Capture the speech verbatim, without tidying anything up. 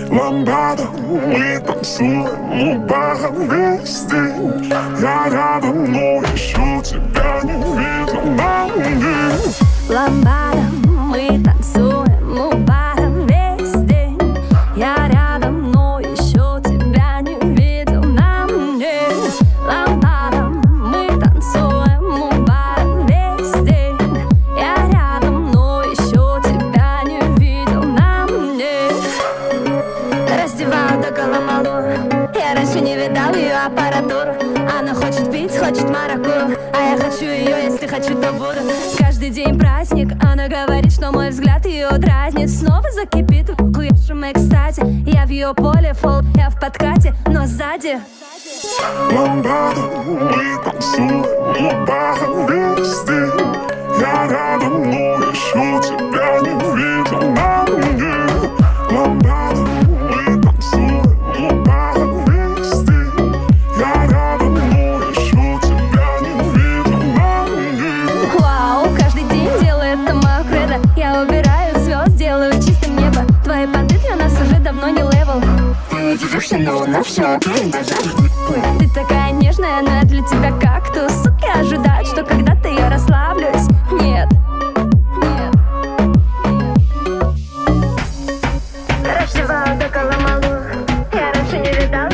Ламбада, мы танцуем у бара весь день. Я рядом, но еще тебя не видел на мне. Ламбада, мы танцуем у бара весь день. Я рядом, но еще тебя не видел на мне. Ламбада, мы танцуем у бара весь день. Я рядом, но еще тебя не видел на мне. Раздеваю до голомалу. Я раньше не видал ее аппаратуру. Она хочет пить, хочет маракую, а я хочу ее, если хочу, то буду. Каждый день праздник, она говорит, что мой взгляд ее дразнит. Снова закипит в хуевшем экстазе. Я в ее поле, фол, я в подкате, но сзади Ламбада, мы танцуем у бара весь день. Я рядом, но еще тебя не видел на мне. Ламбада, мы танцуем у бара весь день. Я рядом, но еще тебя не видел на мне. вау, каждый день делает это мое кредо. Я убираю звезд, делаю чистым небо. Твои понты для нас уже давно не левел. Ты держишься, но на все Ты такая нежная, но я для тебя кактус. Суки ожидают, что когда-то я расслаблюсь. Нет, нет, нет. Раздеваю до голомалу. Я раньше не видал